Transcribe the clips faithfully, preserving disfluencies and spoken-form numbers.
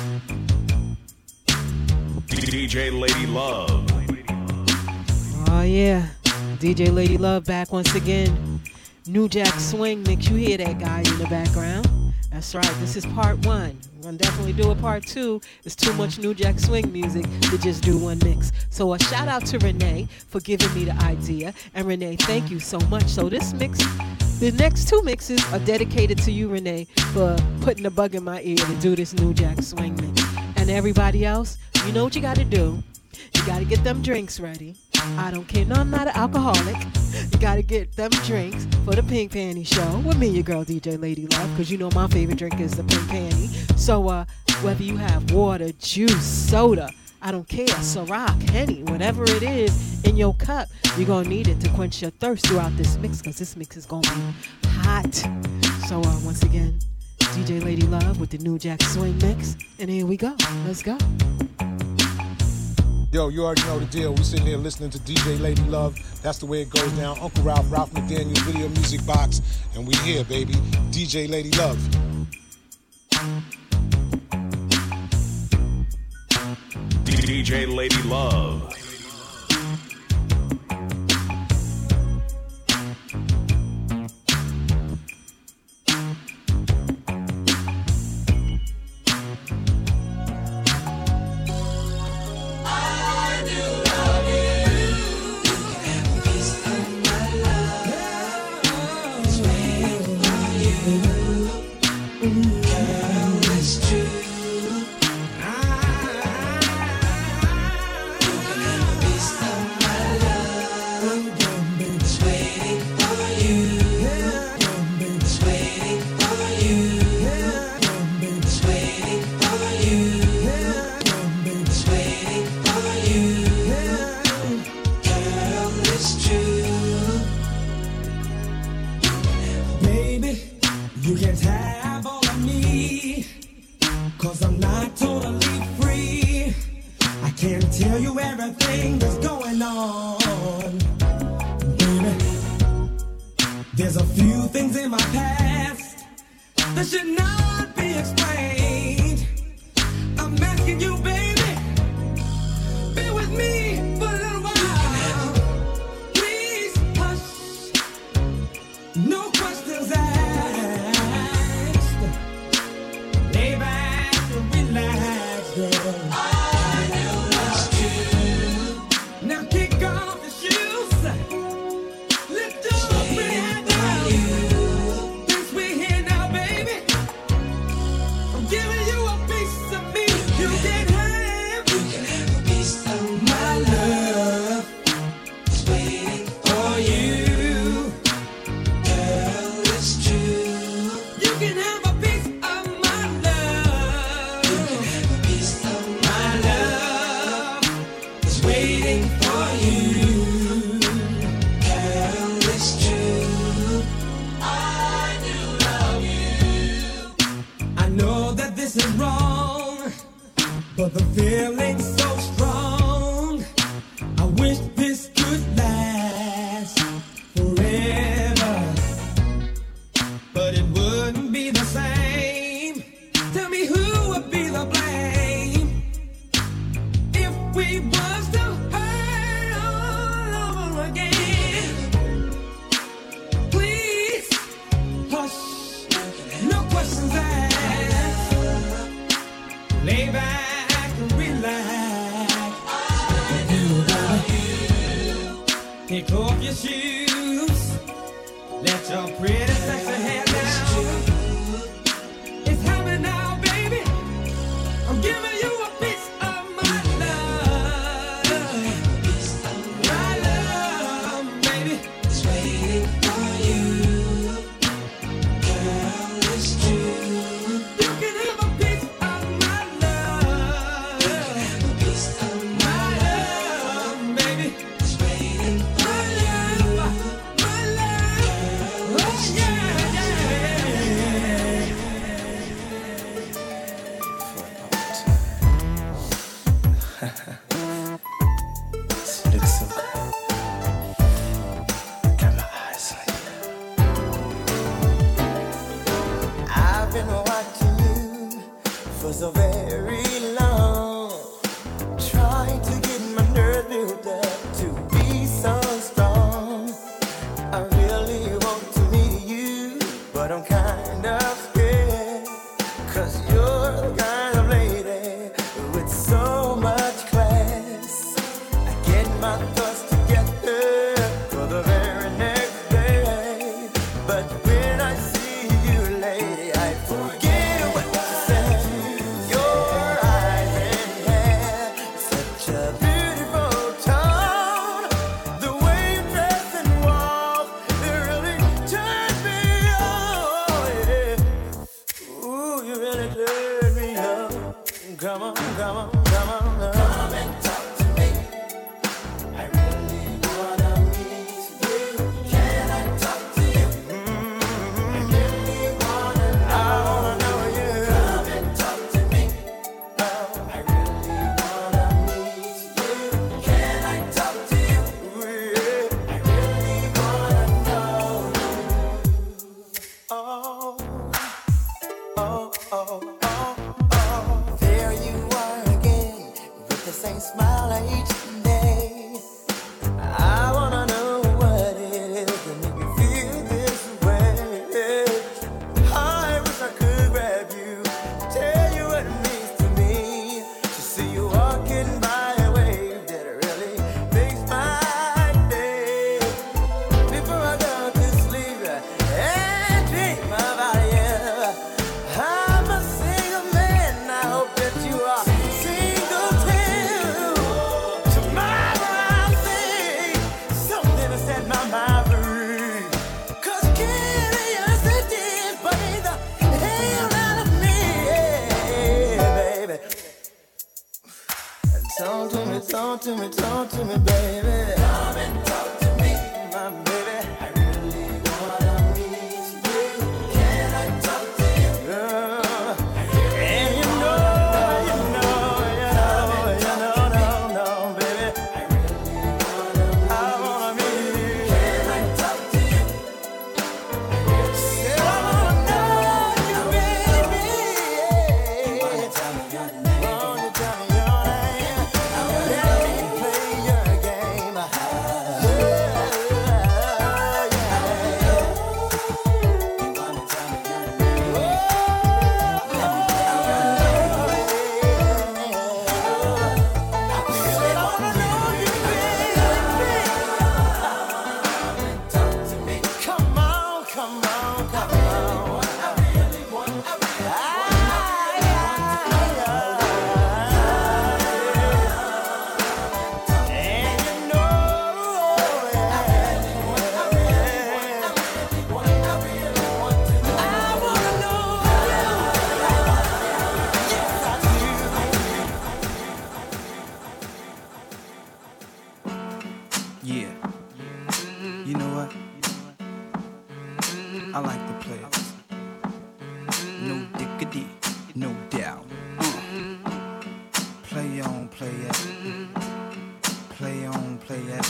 D J Lady Love. Oh yeah, D J Lady Love back once again. New Jack Swing mix. You hear that guy in the background? That's right. This is part one. We're gonna definitely do a part two. It's too much New Jack Swing music to just do one mix. So a shout out to Renee for giving me the idea. And Renee, thank you so much. So this mix, the next two mixes are dedicated to you, Renee, for putting a bug in my ear to do this New Jack Swing mix. And everybody else, you know what you gotta do. You gotta get them drinks ready. I don't care, no, I'm not an alcoholic. You gotta get them drinks for the Pink Panty Show with me, your girl D J Lady Love, because you know my favorite drink is the Pink Panty. So uh, whether you have water, juice, soda, I don't care, Ciroc, Henny, whatever it is in your cup, you're gonna need it to quench your thirst throughout this mix, because this mix is gonna be hot. So uh, once again, D J Lady Love with the New Jack Swing mix, and here we go. Let's go. Yo, you already know the deal. We sitting here listening to D J Lady Love. That's the way it goes down. Uncle Ralph, Ralph McDaniel, Video Music Box, and we here, baby. D J Lady Love. D J Lady Love. Baby, it's waiting for you. so very long, trying to get my nerve built up to be so strong. I really want to meet you, but I'm kind of scared, 'cause you're the kind of lady with so much class. I get my thoughts together for the very next day, but when I see you, lady, I forget what to say. Your eyes and hair, such a beautiful tone. The way you dress and walk, it really turns me on. Yeah. Ooh, you really turn me on. Come on, come on, come on, come and talk to me. I really wanna meet you. Can I talk to you? I really wanna know. I wanna know you. Come and talk to me. Oh, I really wanna meet you. Can I talk to you? Yeah. I really wanna know you. Oh, oh, oh, oh, oh. There you are again, with the same smile each day. I wanna know what it is that make you feel this way. I wish I could grab you, tell you what it means to me, to see you walking by a wave that really makes my day. Before I go to sleep and dream about you, I'm a single man. I hope that you are single too. Tomorrow I'll say something to set my mind free. 'Cause curiosity is burning the hell out of me, yeah, baby. Talk to me, talk to me, talk to me, baby. Come and talk to me, my baby. I really wanna meet you. Can I talk to you? Girl, and you know, you know, you know, you know, no, no, baby. I really wanna meet I wanna meet you. Can I talk to you? Say I wanna know you, baby. Wanna tell me your name? Wanna tell me your name? Let me play your game. Yeah, yeah. You wanna tell me your name? Let me play your game. Say I wanna know you, baby. Talk to me. Come on, come on, come on. I really want, I really and you know, I really want, I really want, I really want, I really want to know. I wanna know you. Yes, I do. Yeah. You know what? I like the players. No diggity, no doubt. Uh. Play on, play it. Play on, play it.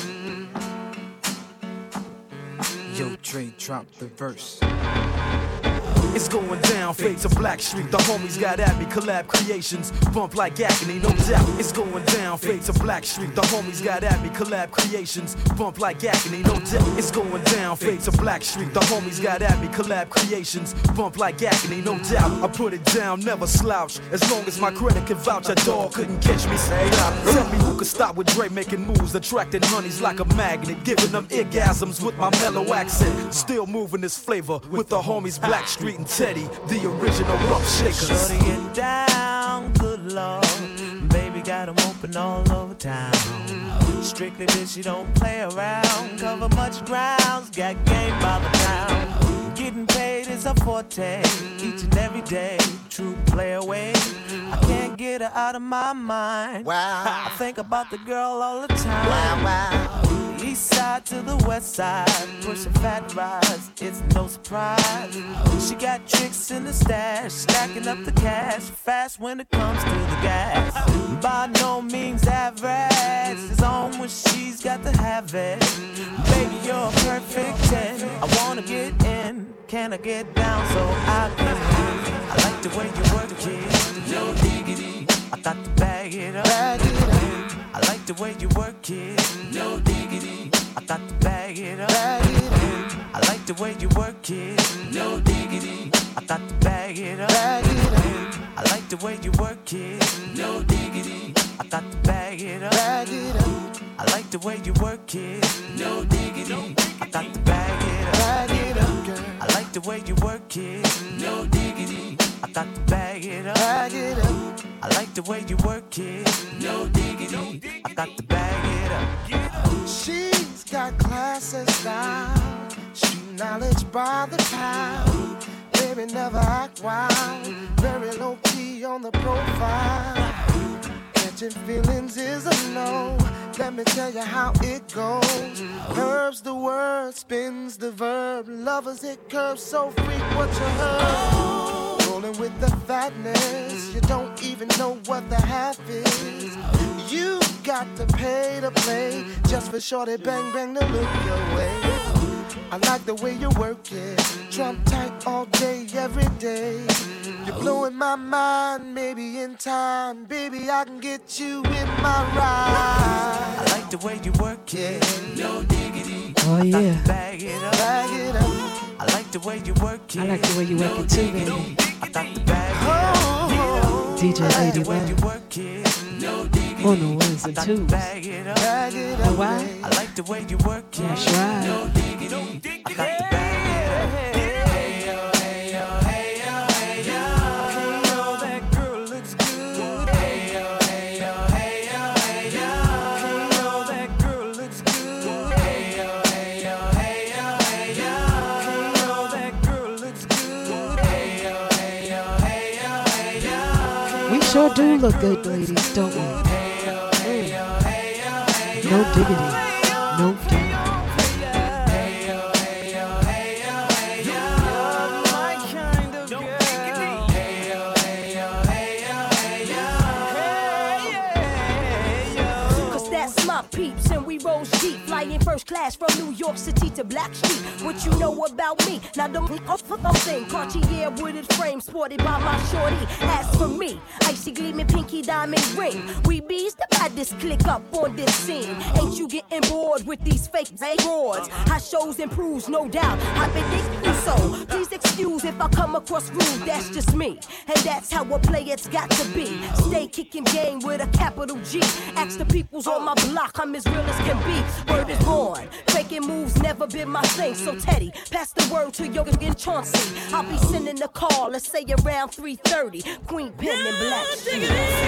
Yo, Dre, drop the verse. It's going down, fade to Black Street. The homies got at me, collab creations, bump like agony, no doubt. It's going down, fade to Black Street. The homies got at me, collab creations, bump like agony, no doubt. It's going down, fade to Black Street. The homies got at me, collab creations, bump like agony, no doubt. I put it down, never slouch. As long as my credit can vouch, a dog couldn't catch me. Say, tell me who could stop with Dre making moves, attracting honeys like a magnet, giving them orgasms with my mellow accent. Still moving this flavor with the homies Black Street and Teddy, the original rough shakers. Shorty get down, good lord. Baby got 'em open all over town. Strictly bitch, you don't play around. Cover much grounds, got game by the pound. Getting paid is a forte, each and every day. True play away. I can't get her out of my mind. Wow. I think about the girl all the time. Wow, wow. East side to the west side, pushing fat rides, it's no surprise. She got tricks in the stash, stacking up the cash, fast when it comes to the gas. By no means average, it's on when she's got to have it. Baby, you're a perfect ten, I wanna get in, can I get down so I can? I like the way you work it. no diggity. I got to bag it up. Bag it up. I like the way you work it, no diggity. I got to bag it up. Bag it up. I like the way you work it, no diggity. I got to bag it up. Bag it up. I like the way you work it, no diggity. I got to bag it up. Bag it up. I like the way you work it, no diggity. I got to bag it up. Bag it up, girl. I like the way you work it, no diggity. I got to bag it up. Bag it up. I like the way you work it, no diggity. I got to bag it up. She's got class and style, street knowledge by the pound. Baby never act wild, very low key on the profile. Catching feelings is a no. Let me tell you how it goes. Curves the word, spins the verb. Lovers hit curves so freak what you heard. Rolling with the fatness, you don't even know what the half is. You got to pay to play just for shorty bang bang to look your way. I like the way you work it, Trump tight all day, every day. You're blowing my mind, maybe in time, baby, I can get you in my ride. I like the way you work it, no diggity. Oh yeah. Bag it up, bag it up. I like the way you work it. I like the way you work it too, baby. I got the bag it up. D J Lady Love. On the ones and twos. Bag it up, bag it up. Oh, wow. I like the way you work it. That's right. No diggity. I got the bag it up. Hey yo, hey yo, hey yo, hey yo. Hey yo, that girl looks good. Hey yo, hey yo, hey yo, hey yo. Hey yo, that girl looks good. Hey yo, hey yo, hey yo, hey yo. Hey yo, that girl looks good. Hey yo, hey yo, hey yo, hey yo. We sure do look good, ladies, don't we? No diggity, no doubt. Cause that's my peeps and we roll deep, flying first class from New York City to Blackstreet. What you know about me? Now don't thing. Cartier wooded frame sported by my shorty. As for me, icy gleaming pinky diamond ring. We bees the baddest click up on this scene. Ain't you getting bored with these fake broads? How shows improves, no doubt. I've been thinking so. Please excuse if I come across rude. That's just me, and that's how a player's got to be. Stay kicking game with a capital G. Ask the peoples on my block, I'm as real as can be. Word is born. Faking moves never been my thing. So Teddy, pass the word to your and Chauncey. I'll be sending a call, let's say around three thirty. Queen Pen and Black Street.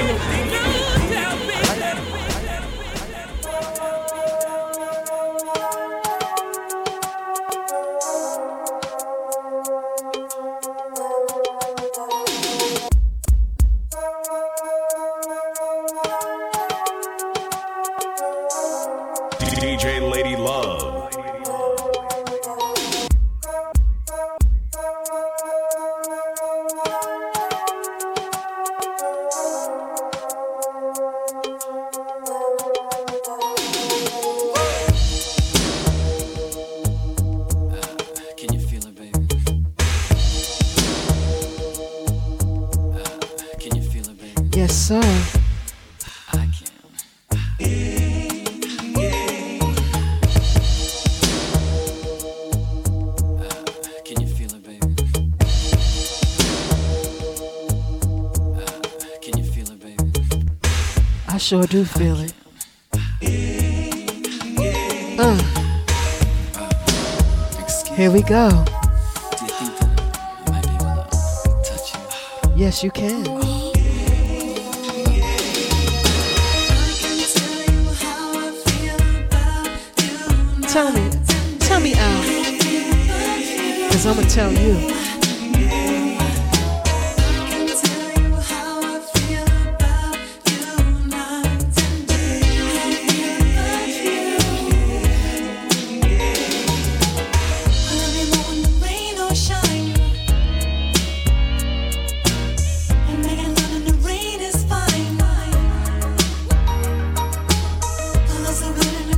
D J Lady Love. Yes, sir. I can. Can you feel it, baby? Can you feel it, baby? I sure do feel it. Uh. Here we go. Do you think that I might be able to touch you? Yes, you can. Tell me, tell me out, cause I'ma tell you.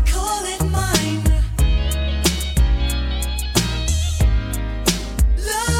Love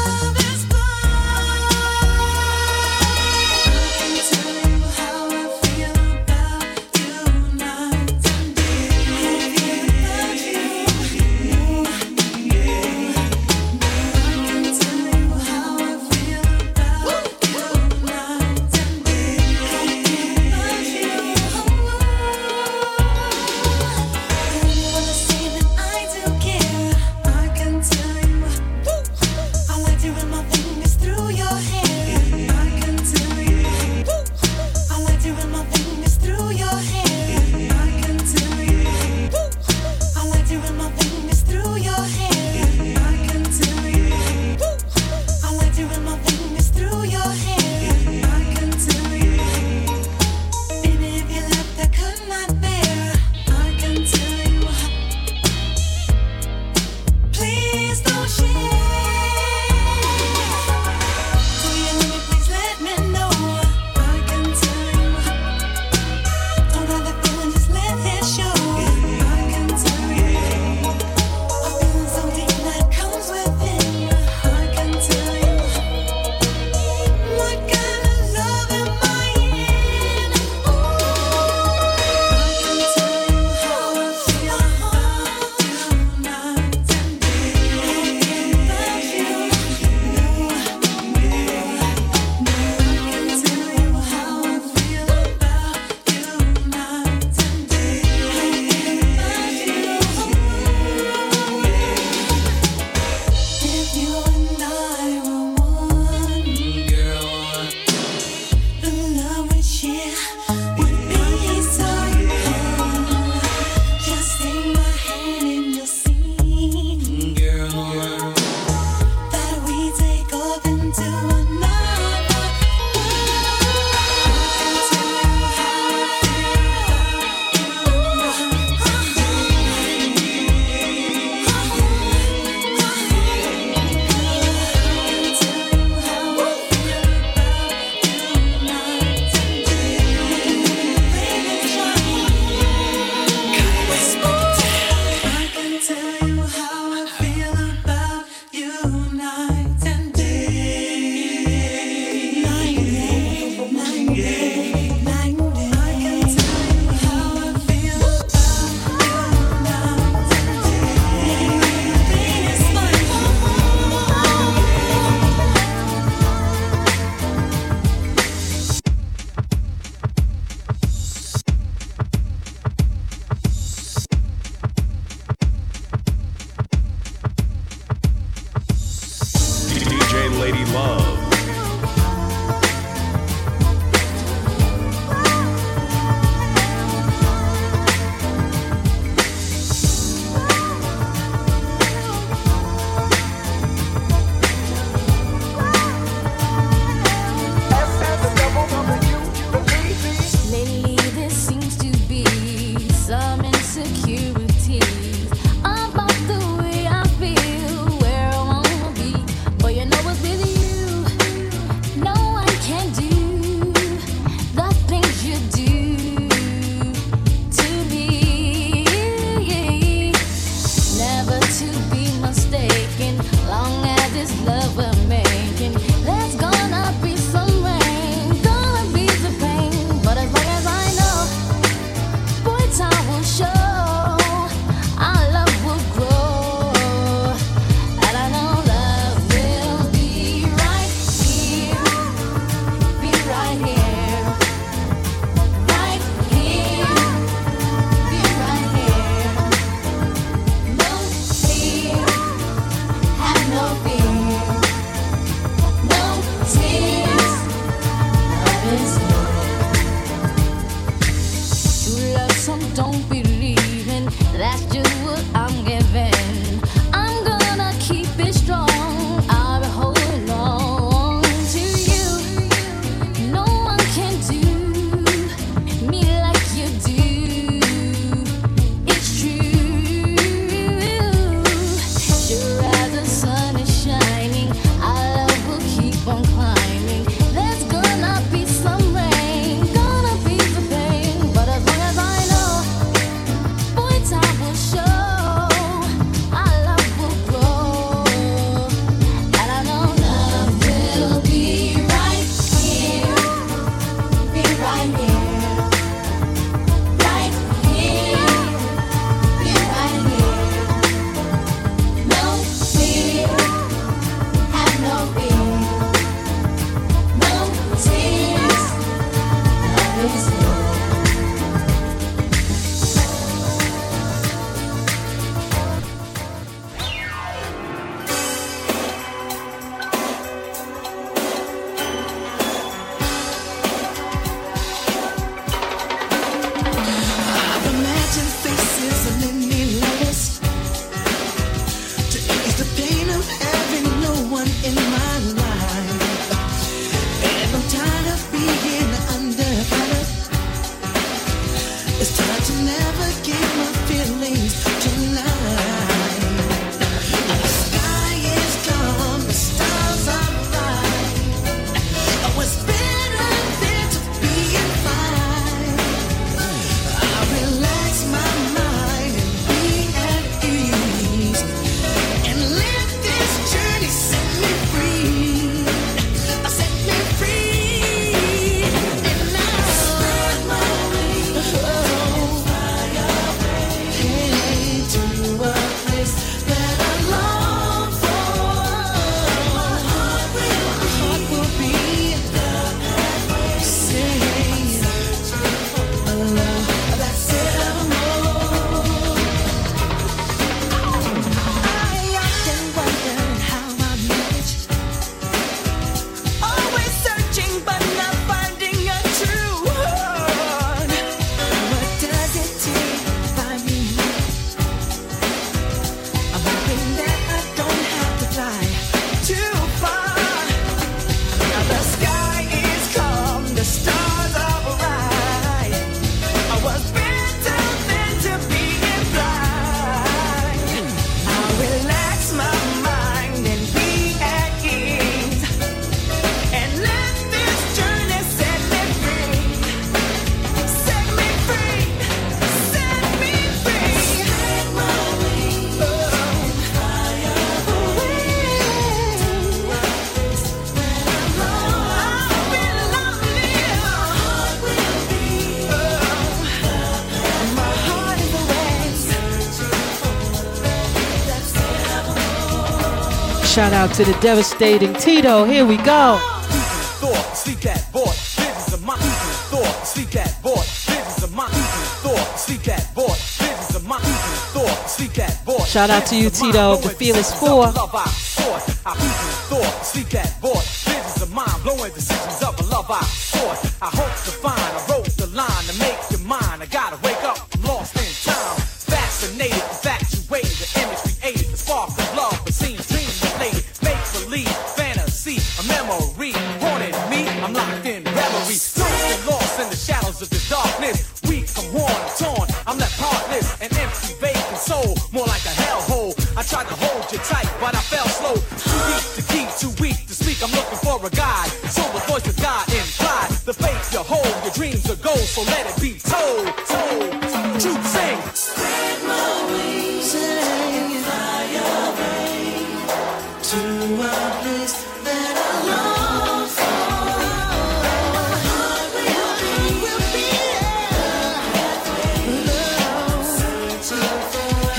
Shout out to the devastating Tito. Here we go. Thought, sleep that boy. Visions of my thought, sleep that boy. Visions of my thought, sleep that boy. Visions of my thought, sleep that boy. Shout out to you, Tito, the Fearless Four. I thought, sleep that boy. Visions of mind, blowing decisions of a love I sought. I hope to find. I wrote the line to make your mind. I gotta wake up, I'm lost in time. Fascinated, infatuated, the image created, the spark of love, but seems dream related. Make believe, fantasy, a memory haunted me. I'm locked in reverie, lost lost in the shadows of the darkness. Weak, I'm worn, I'm torn, I'm left heartless, an empty, vacant soul, more like a hellhole. I tried to hold you tight, but I fell slow. Too weak to keep, too weak to speak. I'm looking for a guide. So the voice of God implied, the faith you hold, your dreams are gold, so let it be told. Told, truth sing. Spread my wings and fly away to a place that I long for. Heart will be, will be love, searching for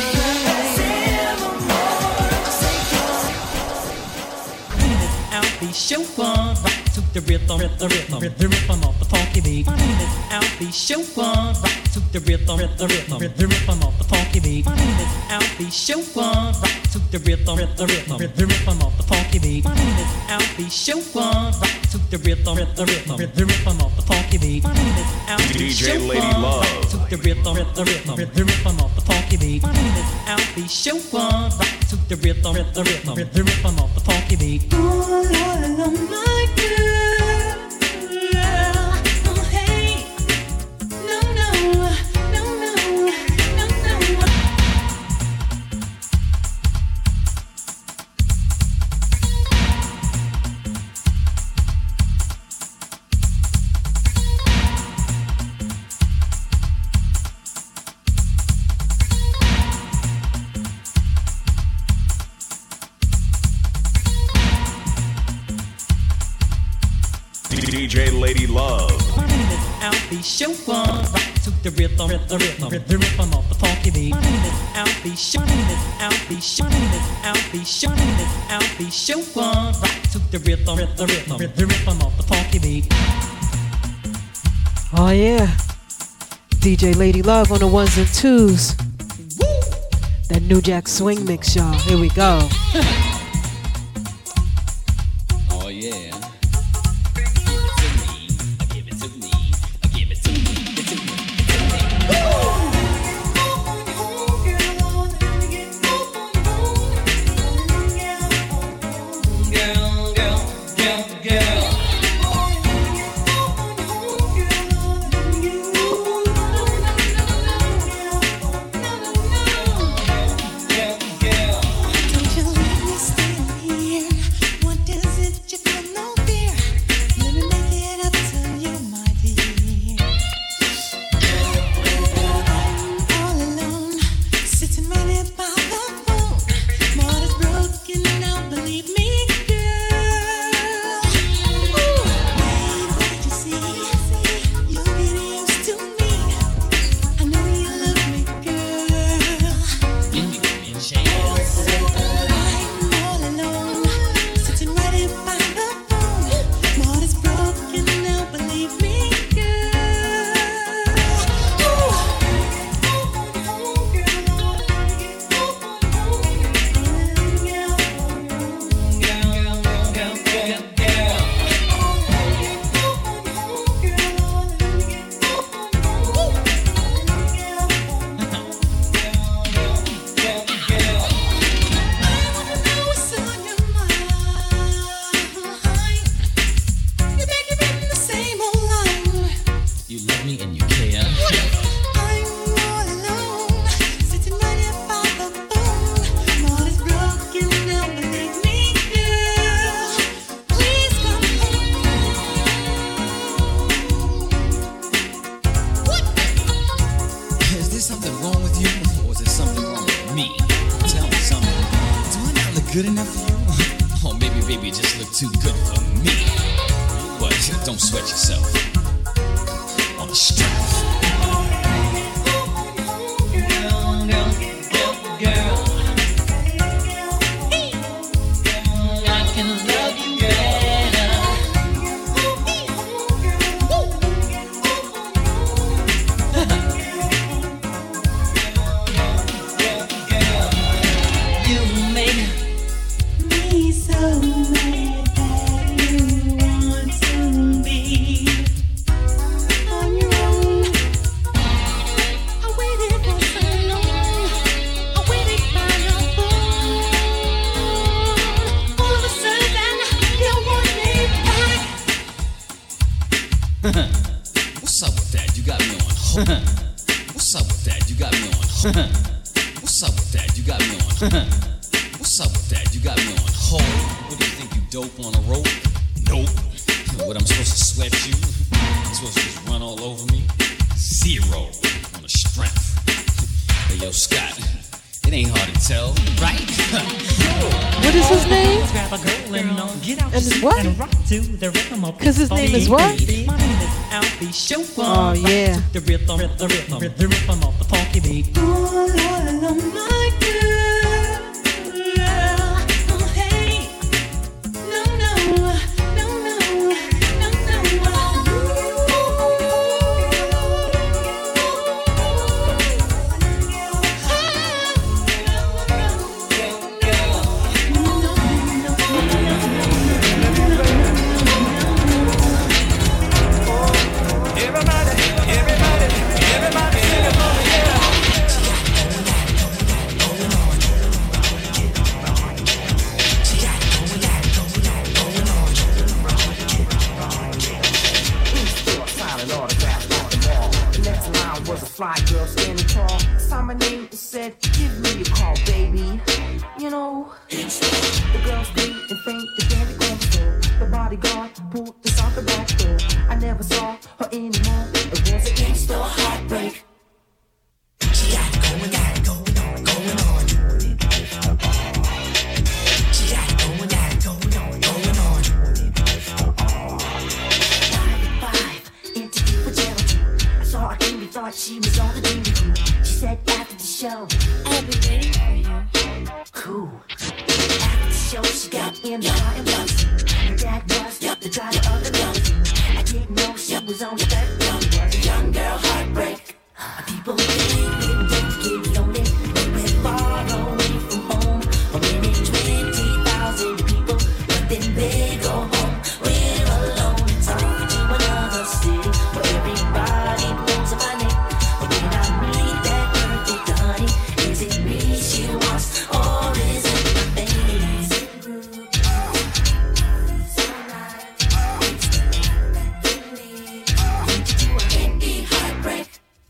Alfie show one, rock to the rhythm, rhythm, rhythm, rhythm, rhythm of the funky beat. My name is Alfie show one, rock to the rhythm, rhythm, rhythm, rhythm, rhythm of the funky beat. My name is Alfie show one, rock to the rhythm, rhythm, rhythm, rhythm, rhythm of the funky beat. My name is Alfie show one, rock to the rhythm, rhythm, rhythm, rhythm, rhythm of the funky beat. My name is Alfie D J show Lady one, Love. rock to the rhythm, rhythm, rhythm, rhythm, rhythm of the funky beat. My name is Alfie show one, rock to the rhythm, rhythm, rhythm, rhythm, rhythm of the funky beat. All along my girl, oh hey, no no, no no, no no. D J Lady Love. My name is Alfie show one, rock to the rhythm, rhythm, rhythm, rhythm, rhythm of the funky beat. My name is Alfie show, my name is Alfie show, my name is Alfie show, my name is Alfie show one, rock to the rhythm, rhythm, rhythm, rhythm, rhythm of the funky beat. Oh yeah, D J Lady Love on the ones and twos. That New Jack Swing mix, y'all. Here we go. Oh yeah. Don't you let me stay here. What is it you feel no fear? Let me make it up to you, my dear. I'm all alone, sitting right here by the phone. My heart is broken now, believe me, girl. Ooh, babe, what you see? You'll get used to me. I know you love me, girl. I'm all alone, sitting right here by the phone. My heart is broken now, believe me, You love me and you care. I'm all alone, sitting right here by the phone. My heart is broken now, believe me, girl. Please come Is there something wrong with you? Or is there something wrong with me? Tell me something. Do I not look good enough for you? Or maybe, baby, you just look too good for me. But don't sweat yourself. On the strap. Girl, girl, girl, girl. What's up with that? You got me on. What's up with that? You got me on. What's up with that? You got me on. What's up with that? You got me on hold. What do you think, you dope on a rope? Nope. What, I'm supposed to sweat you? I'm supposed to just run all over me? Zero on the strength. Hey, yo, Scott, it ain't hard to tell, right? What is his name? Grab a girl and uh, get out And your his what? seat and rock to the rhythm of 'Cause his name is what? My name is Alfie Chauffeur. Oh, yeah. Rock to the rhythm, the rhythm, the rhythm of the funky beat. All on my girl. Oh, hey. No, no, no, no, no, Everybody, everybody, everybody sing it for me, yeah. Silent autograph on the wall. The next line was a fly girl standing tall. Saw my name and said, give me a call, baby. You know, the girl screamed and faint, the dandy corner. The bodyguard pulled this out the back door. I never saw her anymore. It was an in-store heartbreak. She got it going, got it going on, going on. She got it going, got it going on, going on. Five, into deep pajama. I saw her and we thought she was on the dream crew. She said after the show, I'll be waiting for you. Cool. After the show, she got in the car and was. Her dad was the driver of the limousine. I didn't know she was on the third floor. It was a young girl heartbreak. People think they don't get lonely. They went far away from home. A minute, twenty thousand people, but then they go home. We're alone. It's off to another city where everybody knows my name. But when I meet that perfect honey, is it me she wants or is it the face? Indie heartbreak.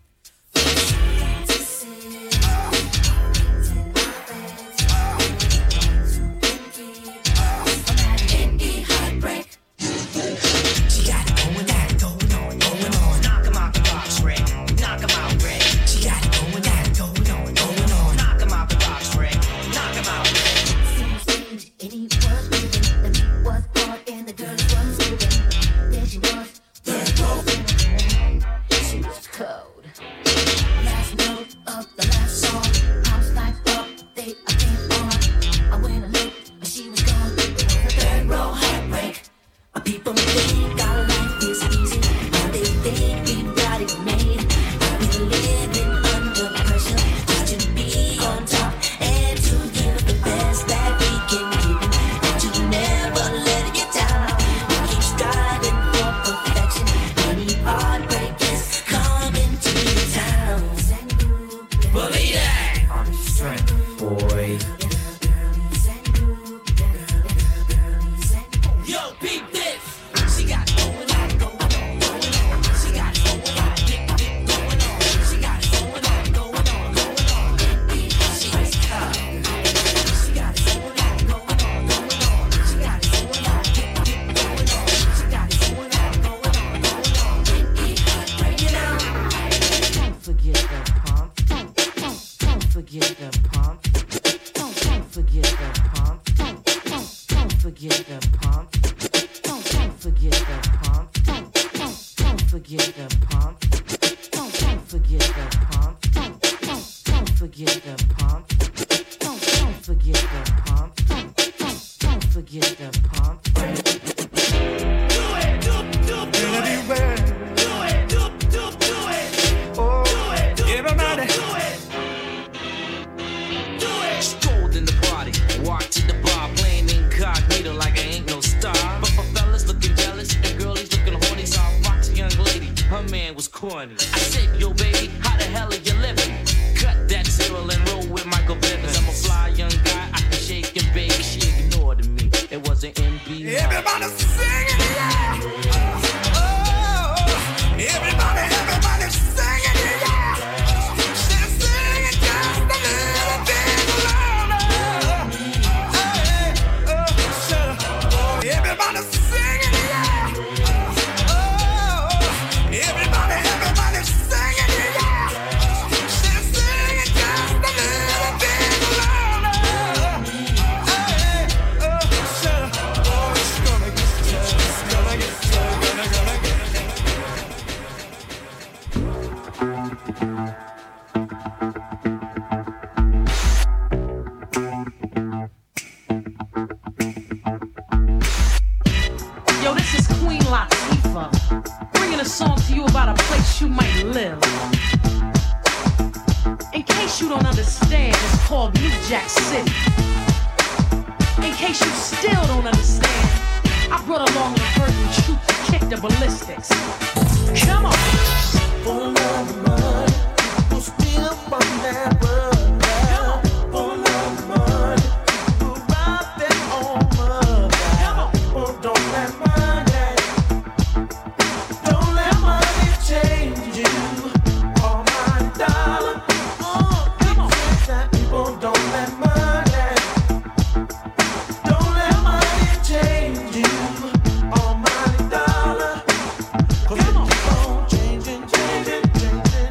Indie heartbreak. She got it going, got it going on, going on. Knock 'em out the box, Rick. Knock 'em out, Rick. She got it going, got it going on, going on. Knock 'em out the box, Rick. Knock 'em out, Rick. Seems strange, and he was moving. The beat was hard and the girl was moving. There she was, there she was. She was cold. Last note of the last song. House lights up, they I came on. I went and looked, but she was gone. It was a third row heartbreak. People think our life is easy, and they think we've got it made. But we're living under pressure just to be on top and to give the best that we can give, and to never let it get down. We keep striving for perfection. Any heartbreak is coming to town. Believe that. I'm strength, boy. Yo, peep this. She got it going on, going on, going on. She got it going on, get, get going on. She got it going on, going on, going on. She's tough. She got it going on, going on, going on. She got it going on, get, get going on. She got it going on, going on, going on. Break it out. Don't forget the pump. Don't forget the pump. Don't forget the pump. Don't forget the pump. Don't forget the pump. Don't forget the pump. Don't forget the pump. Don't forget the pump. Don't forget the pump. Don't forget the pump. Do it, do, do, do it. Do it, do, do, do it. Oh, everybody. Do it. Do it. Strolled in the party, walked to the bar, playing incognito like I ain't no star. But for fellas looking jealous and girlies looking horny, saw a foxy young lady, her man was corny. I said, yo baby, how the hell are you living? Cut that zero and roll with Michael Bivins. I'm a fly young guy, I can shake and bake. She ignored me, it was an N B A. Everybody sing it, yeah. Oh, song to you about a place you might live. In case you don't understand, it's called New Jack City. In case you still don't understand, I brought along the verdant troop to kick the ballistics. Come on. For love and money, people steal from that world. Come on. For love and money, people rob their own mother. Come on. Oh, don't let money, don't let money change you. Almighty dollar. Oh, come on. That people don't let money, don't let money change you. Almighty dollar. 'Cause it keep on changing, changing, changing.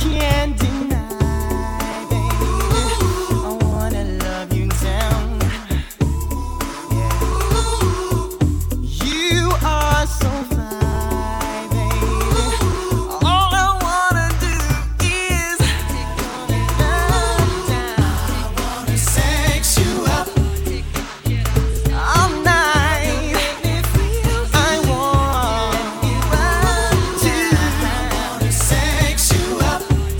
can't deny, baby. I wanna love you down. Yeah. You are so fine, baby. All I wanna do is love down. I wanna sex you up all night. I want you to sex you up.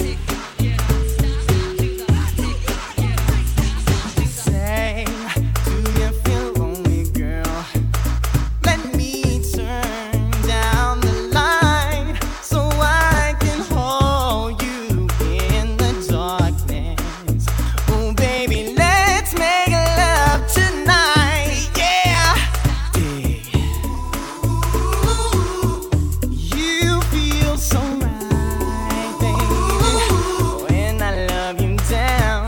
Say, do you feel lonely, girl? Let me turn down the light so I can hold you in the darkness. Oh, baby, let's make love tonight. Yeah. You feel so right, baby, when I love you down.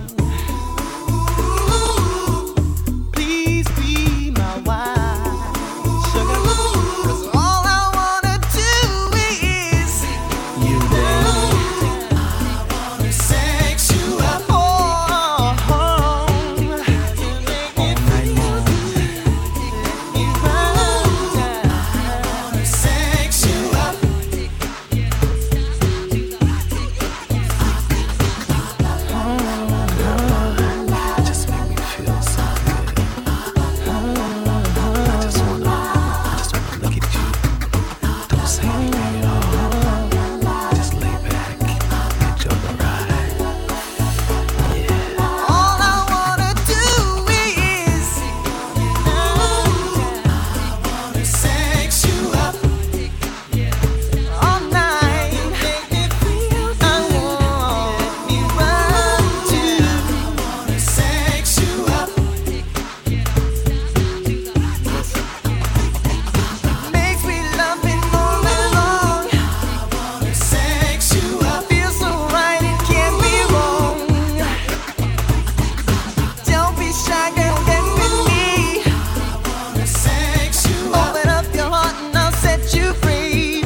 Please be my wife, sugar. 'Cause all I wanna do is you down. I wanna sex you up all night long. You run down. I wanna sex you up. Just make me feel so good. I just wanna, I just wanna look at you. Don't say anything at all. Just lay back, enjoy the ride. Yeah. All I wanna do is I wanna sex you up all night. I want you to sex you up. Makes me love it all night long. I wanna sex you up. Feels so right, it can't be wrong. Don't be shy, girl, get with me. I wanna sex you up. Open up your heart and I'll set you free.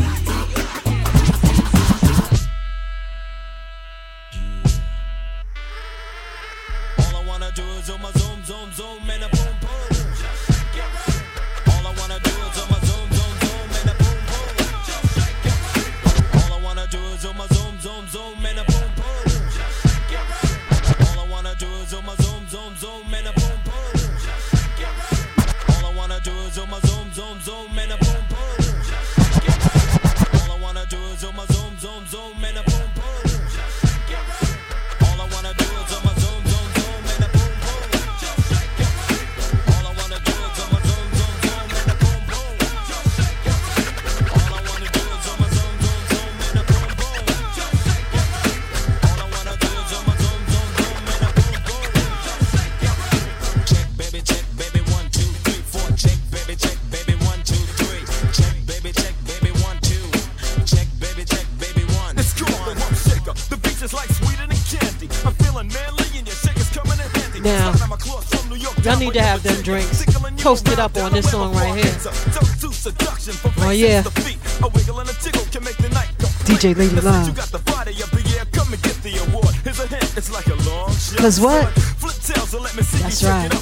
All I wanna do is zoom, zoom, zoom, zoom, and a boom, boom. All I wanna do is zoom, zoom, zoom, zoom, and a boom, boom. All I wanna do is zoom, zoom, zoom, zoom, and a boom, boom. All I wanna do is zoom, zoom, zoom, zoom, and a boom, boom. All I wanna do is zoom, zoom, zoom, zoom, and a boom, boom. All I wanna do is zoom, zoom, zoom, zoom, and a boom, boom. All I wanna do is zoom, zoom, zoom, zoom, and a boom, boom. All I wanna do is zoom, zoom, zoom, zoom, and a boom, boom. All I wanna do is zoom, zoom, zoom, zoom, and a boom, boom. All I wanna do is zoom, zoom, zoom, zoom, and a boom, boom. Check, baby, check, baby, one, two, three, four. Check, baby, check, baby, one, two, three. Check, baby, check, baby, one, two. Check, baby, check, baby, one. It's cool, the rump shaker. The beach is like sweeter than candy. I'm feeling manly and your shaker's coming in handy. Now, y'all need to have them drinks toasted up on this song right here. Oh yeah, D J Lady Love. Cause what? That's right.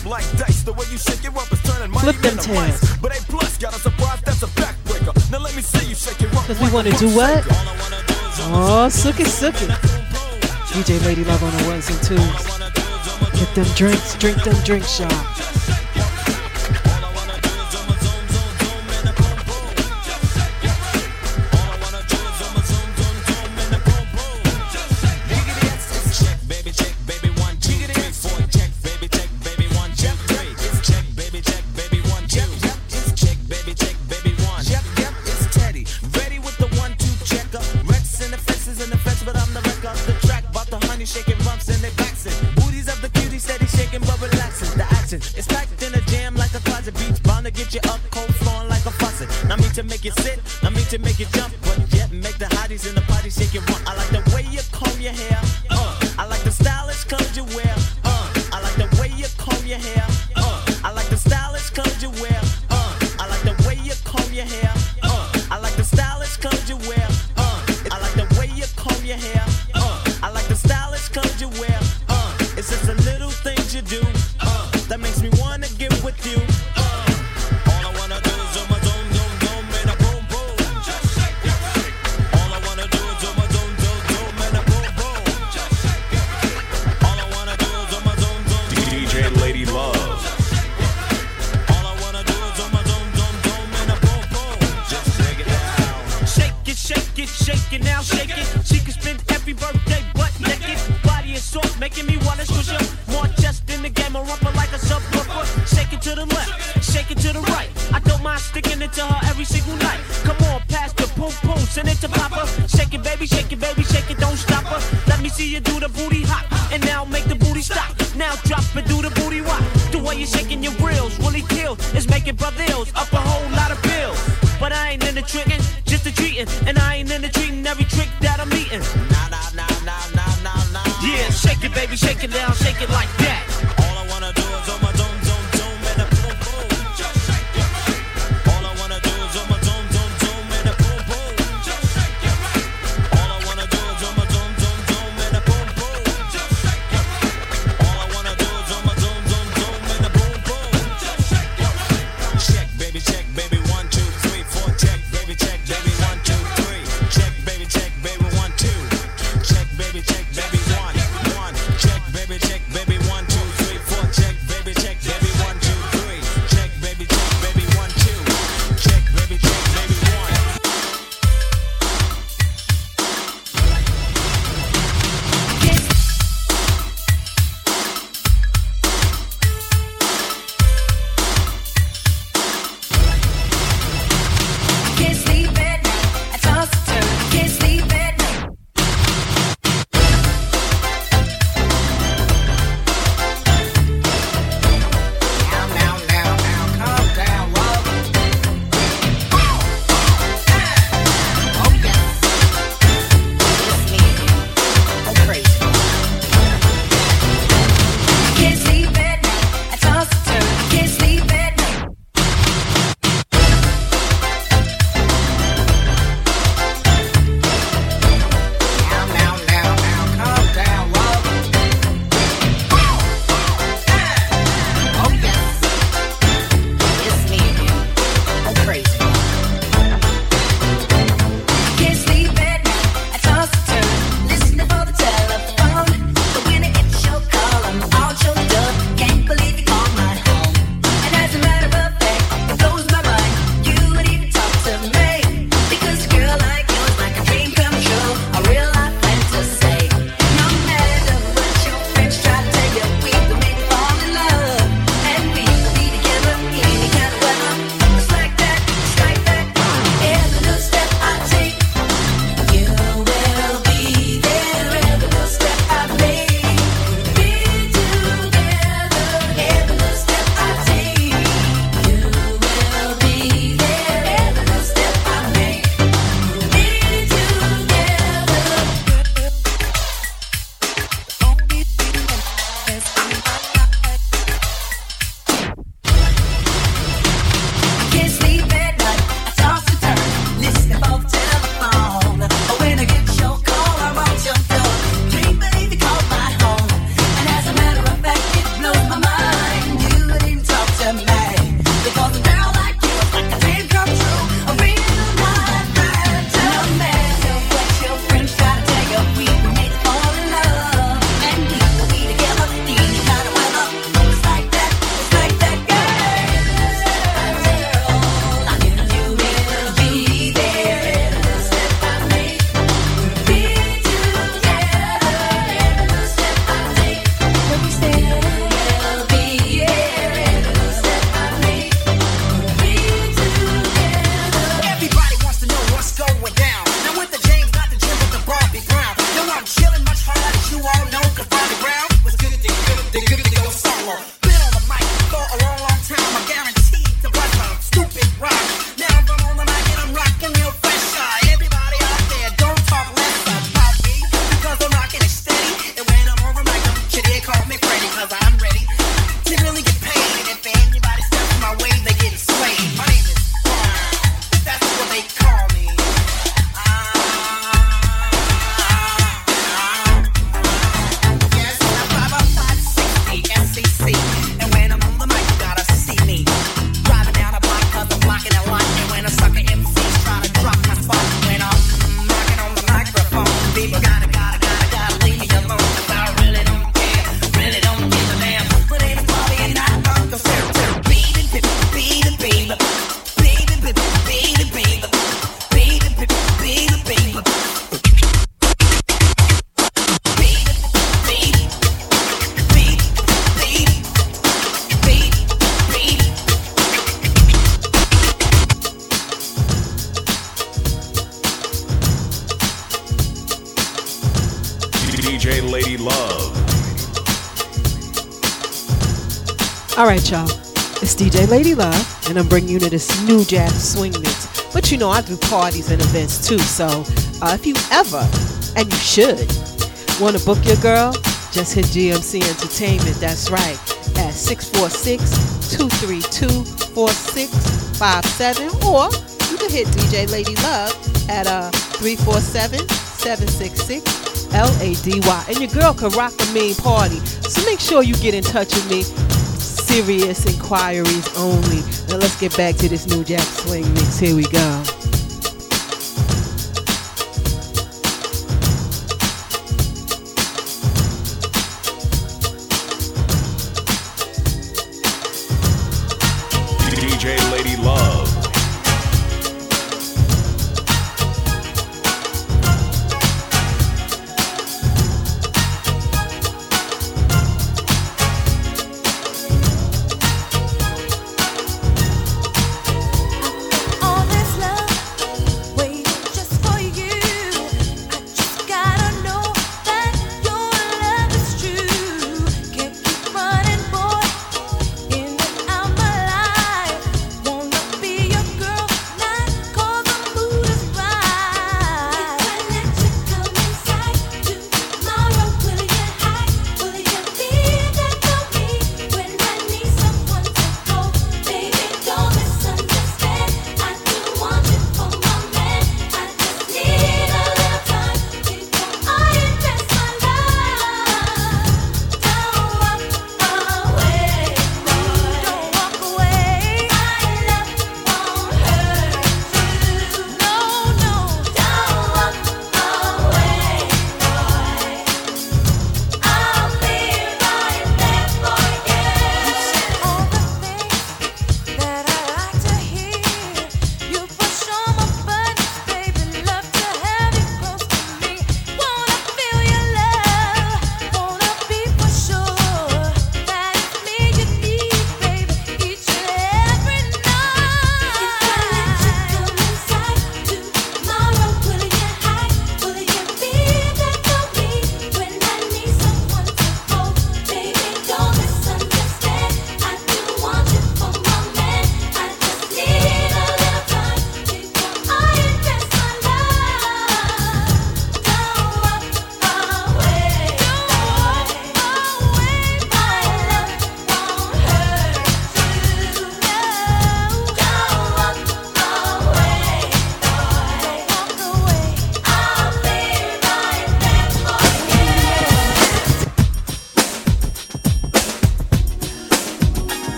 Flip them tails. Cause we wanna do what? Oh, sook it, sook it. D J Lady Love on the ones and twos. Get them drinks, drink them drinks, y'all. Shaking bumps and they bouncing. Booties of the cutie steady shaking but relaxing. The action hair. Uh, I like the stylish clothes you wear. Uh, it's just the little things you do uh, that makes me wanna get with you. Uh, all I wanna do is do my zoom, zoom, zoom, and a boom, boom. Just shake your feet. All I wanna do is do my zoom, zoom, zoom, and a boom, boom. Just shake your feet. All I wanna do is do my zoom, zoom, zoom. D J Lady Love. All I wanna do is do my zoom, zoom, zoom, and a boom, boom. Just shake it down. Shake it, shake it, shake it now, shake it. She can spend every birthday butt naked. Body is soft, making me wanna squish her. More chest in the game, a rumper like a subwoofer. Shake it to the left, shake it to the right. I don't mind sticking it to her every single night. Come on, pass the poom poom, send it to Papa. Shake it, baby, shake it, baby, shake it, don't stop her. Let me see you do the booty hop, and now make the booty stop. Now drop it, do the booty walk. The way you're shaking your grills really kills. It's making brothers up a whole lot of bills. But I ain't into tricking, just a treating, and I ain't into treating every trick that I'm eating. Nah, nah, nah, nah, nah, nah, nah. Yeah, shake it, baby, shake it down, shake it like that. All I wanna do is on my zoom, zoom, zoom, and a boom, boom. Just shake your feet. All I wanna do is on my zoom, zoom, zoom, and a boom, boom. Just shake your feet. All I wanna do is on my zoom, zoom, zoom, and a boom, boom. Just shake your feet. All I wanna do is on my zoom, zoom, zoom, and a boom, boom. Just shake your feet. Check, baby, check, baby, one, two, three, four. Check, baby, check, baby, one, two, three. Check, baby, check, baby, one, two. Check, baby, check, baby, one, one. Check, baby, check, baby, one, two. J Lady Love. All right, y'all. It's D J Lady Love, and I'm bringing you to this New Jack Swing Mix. But you know, I do parties and events too, so uh, if you ever, and you should, want to book your girl, just hit G M C Entertainment, that's right, at six four six, two three two, four six five seven, or you can hit D J Lady Love at uh, three four seven, seven six six, L A D Y. And your girl can rock a mean party, so make sure you get in touch with me. Serious inquiries only. Now let's get back to this New Jack Swing Mix. Here we go. D J Lady Love. All this love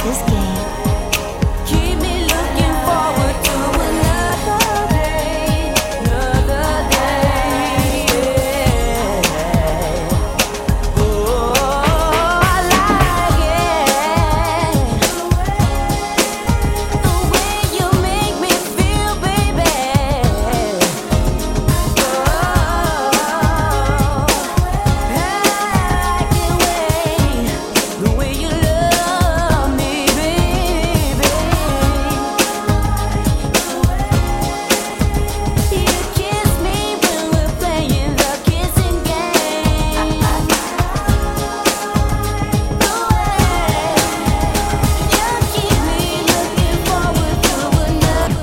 this game. Keep me looking forward to another day, another day. Oh, I like it, the way you make me feel, baby. The way you love me, baby. You kiss me when we're playing the kissing game. The way you keep me looking forward to another.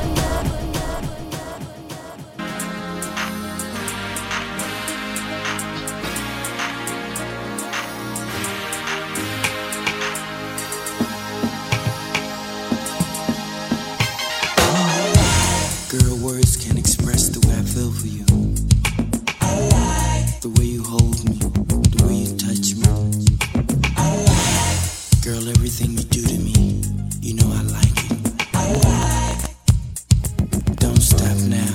Girl, words can't express the way I feel for you. The way you hold me, the way you touch me. Girl, everything you do to me, you know I like it. Don't stop now.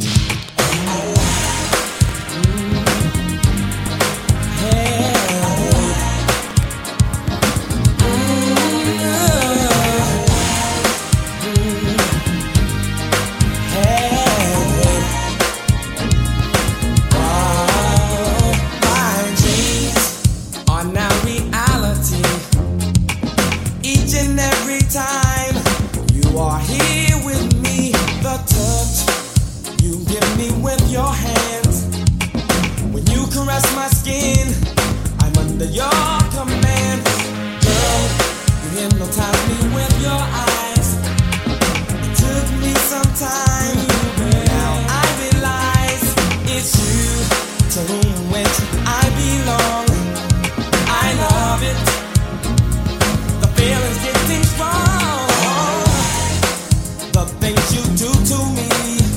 My dreams are now reality. Each and every time you are here with me, the touch you give me with your hands. When you caress my skin, I'm under your command. Girl, you hypnotize me with your eyes. It took me some time, now I realize it's you to whom which I belong. I love it, the feeling's getting strong. The things you do to me,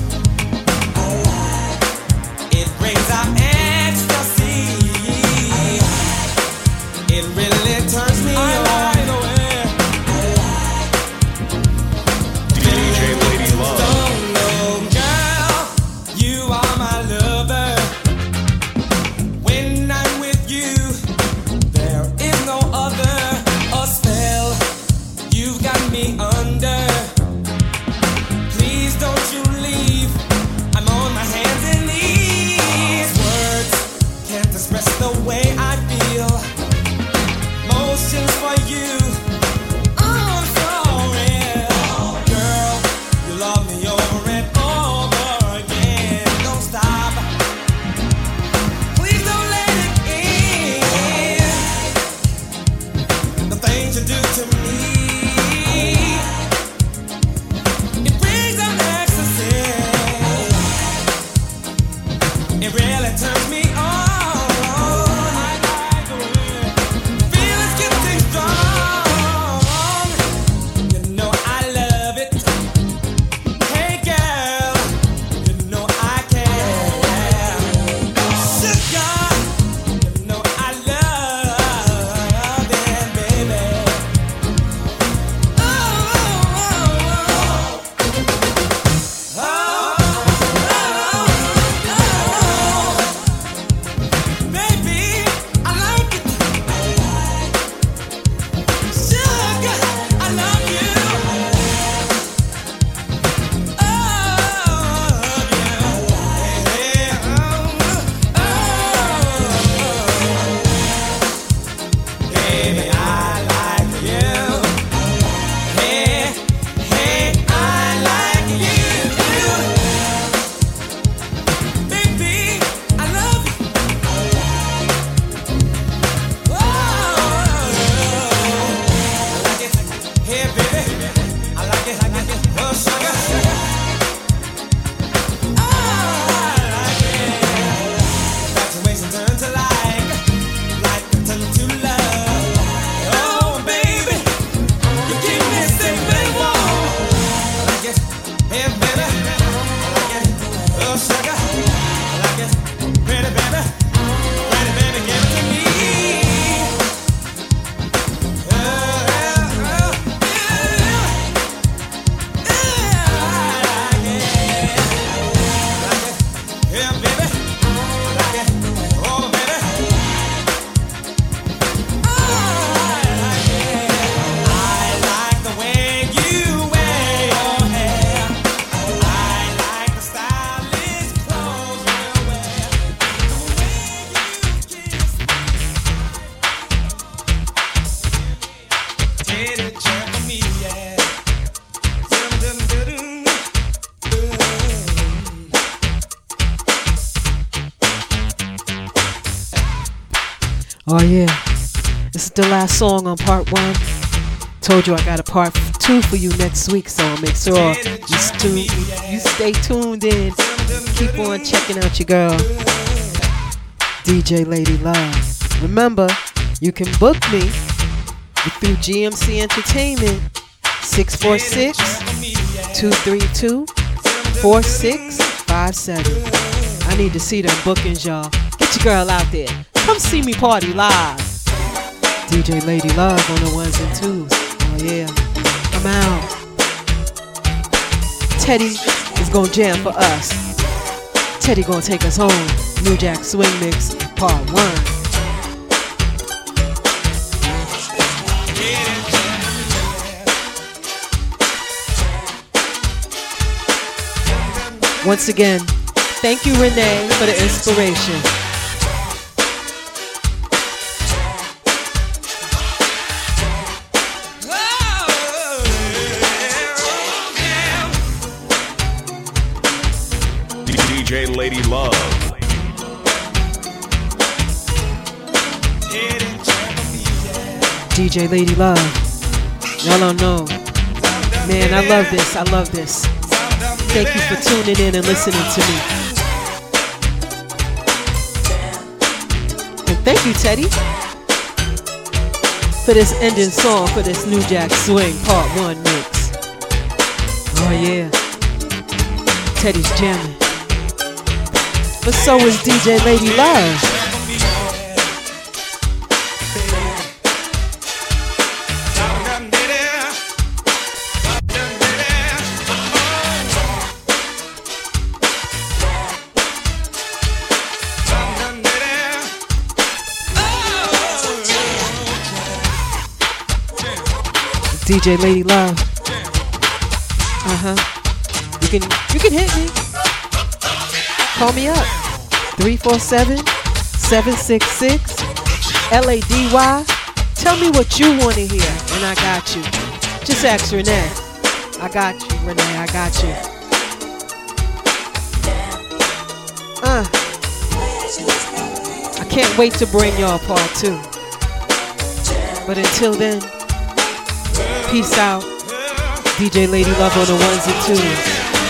it brings out ecstasy. It really turns Oh yeah, this is the last song on part one. Told you I got a part two for you next week, so I'll make sure you, stu- you stay tuned in. Keep on checking out your girl, D J Lady Love. Remember, you can book me through G M C Entertainment, six four six, two three two, four six five seven. I need to see them bookings, y'all. Get your girl out there. Come see me party live. D J Lady Love on the ones and twos. Oh yeah, I'm out. Teddy is gonna jam for us. Teddy gonna take us home. New Jack Swing Mix Part one. Once again, thank you, Renee, for the inspiration. D J Lady Love. D J Lady Love. Y'all don't know. Man, I love this. I love this. Thank you for tuning in and listening to me. And thank you, Teddy, for this ending song for this New Jack Swing Part one mix. Oh yeah. Teddy's jamming. But so is D J Lady Love. D J Lady Love. Uh-huh. You can you can hit me. Call me up. three four seven, seven six six, L A D Y. Tell me what you want to hear, and I got you. Just ask Renee. I got you, Renee. I got you. Uh. I can't wait to bring y'all part two. But until then, peace out. D J Lady Love on the ones and twos.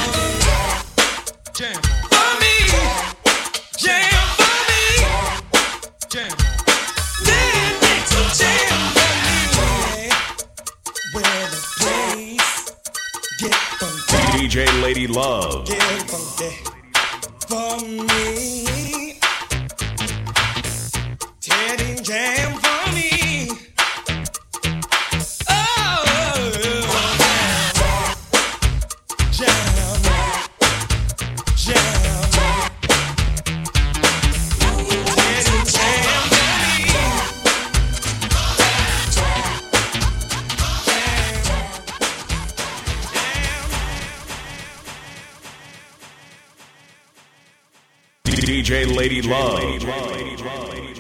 D J Lady Love. For me, Teddy jam for me. Oh, jam, jam. Teddy jam for me. D J Lady Love.